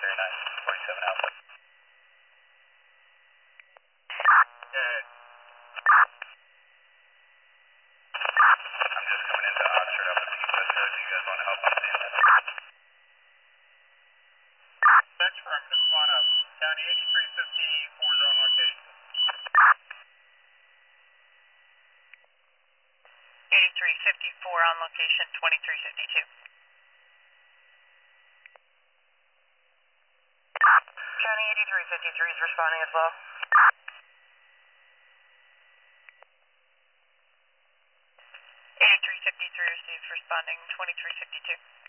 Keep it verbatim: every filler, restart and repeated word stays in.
Very nice. forty-seven Alpha. Good. I'm just coming into Oxford up with East Coast, so if you guys want to help, I'm seeing that. Search firm, just one up. County eighty-three fifty-four is on location. eighty-three fifty-four on location, twenty-three fifty-two. County eighty-three fifty-three is responding as well. eighty-three fifty-three receives responding, twenty-three fifty-two.